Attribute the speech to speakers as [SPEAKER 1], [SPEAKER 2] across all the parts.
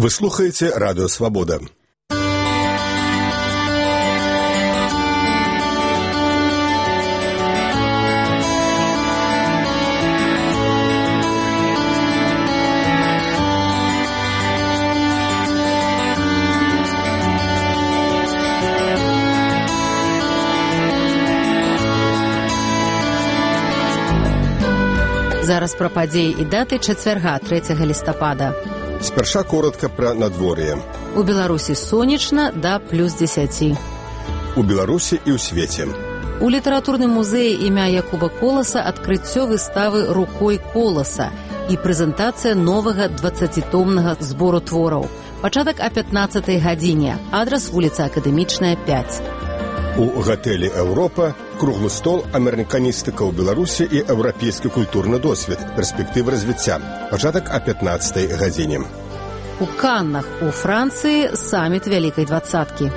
[SPEAKER 1] Вы слухаете Радио Свобода.
[SPEAKER 2] Зараз пра падзеі і даты чацвярга 3 лістапада.
[SPEAKER 1] Спярша коротка пра надвор'е.
[SPEAKER 2] У Беларусі сонечна да плюс 10.
[SPEAKER 1] У Беларусі і ў свеце.
[SPEAKER 2] У літаратурным музеі імя Якуба Коласа адкрыццё выставы «Рукой Коласа» і прэзентацыя новага 20-томнага збору твораў. Пачатак о 15 гадзіне. Адрас вуліца Акадэмічная, 5.
[SPEAKER 1] У гатэлі «Еўропа» круглы стол амерыканістыка ў Беларусі і еўрапейскі культурны досвед, перспектывы развіцця. Пачатак о 15 гадзіне.
[SPEAKER 2] У Каннах у Францыі саміт Вялікай двадцаткі.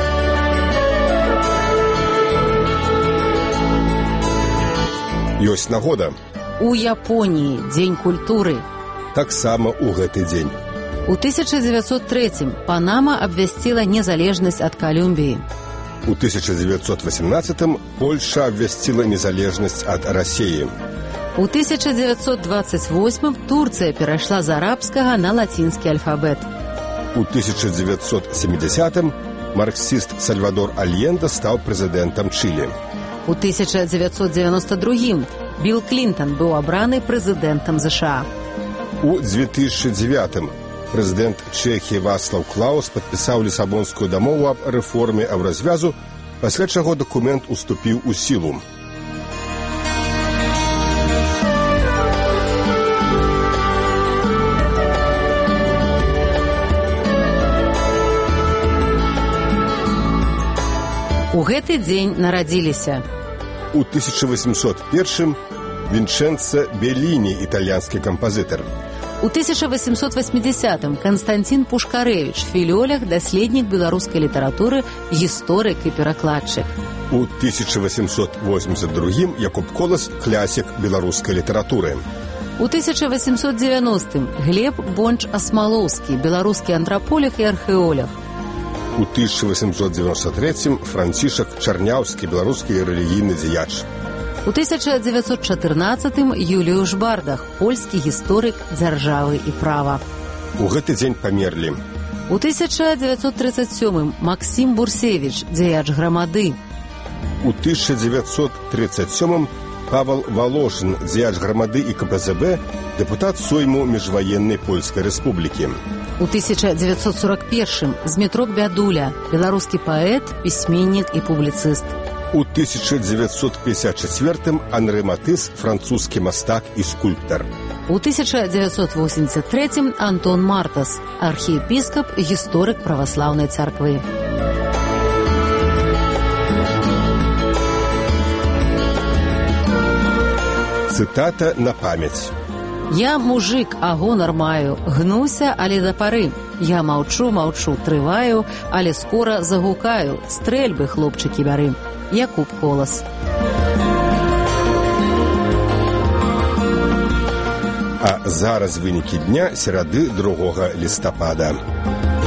[SPEAKER 1] Ёсць нагода.
[SPEAKER 2] У Японіі дзень культуры.
[SPEAKER 1] Таксама ў гэты дзень.
[SPEAKER 2] У 1903 Панама абвясціла незалежнасць ад Калумбіі.
[SPEAKER 1] У 1918 Польша абвясціла незалежнасць ад Расіі.
[SPEAKER 2] У 1928 Турцыя перайшла з арабскага на лацінскі альфабет.
[SPEAKER 1] У 1970 марксіст Сальвадор Альенде стаў прэзідэнтам Чылі.
[SPEAKER 2] У 1992 Білл Клінтон быў абраны прэзідэнтам ЗША.
[SPEAKER 1] У 2009 прэзідэнт Чэхіі Вацлаў Клаус падпісаў Лісабонскую дамову аб рэформе еўразвязу, пасля чаго дакумент уступіў у сілу.
[SPEAKER 2] У гэты дзень нарадзіліся.
[SPEAKER 1] У 1801 Вінчэнцо Белліні, італьянскі кампазітар.
[SPEAKER 2] У 1880-м Канстантин Пушкарэвіч, філолог, даследнік беларускай літаратуры, гісторык і перакладчык.
[SPEAKER 1] У 1882-м Якуб Колас, класік беларускай літаратуры.
[SPEAKER 2] У 1890-м Глеб Бонч-Асмалоўскі, беларускі антраполог і археолог.
[SPEAKER 1] У 1893-м Францішак Чарняўскі, беларускі рэлігійны дзеяч.
[SPEAKER 2] У 1914-м Юліуш Бардах, польскі гісторык дзяржавы і права.
[SPEAKER 1] У гэты дзень памерлі.
[SPEAKER 2] У 1937-м Максім Бурсевіч, дзеяч грамады.
[SPEAKER 1] У 1937-м Павел Волошин, дзеяч грамады і КПЗБ, дэпутат Сойму Міжваеннай Польскай Рэспублікі.
[SPEAKER 2] У 1941-м Змітрок Бядуля, беларускі паэт, пісьменнік і публіцыст.
[SPEAKER 1] У 1954-м Анрэ Матыс, французскі мастак і скульптар.
[SPEAKER 2] У 1983-м Антон Мартас, архіепіскап, гісторык праваслаўнай царквы.
[SPEAKER 1] Цытата на памяць.
[SPEAKER 2] Я мужик, а гонар маю, гнуся, але да пары. Я маўчу, трываю, але скора загукаю. Стрэльбы, хлопчыкі, бяры. Якуб Колас.
[SPEAKER 1] А зараз вынікі дня серады 2 лістапада.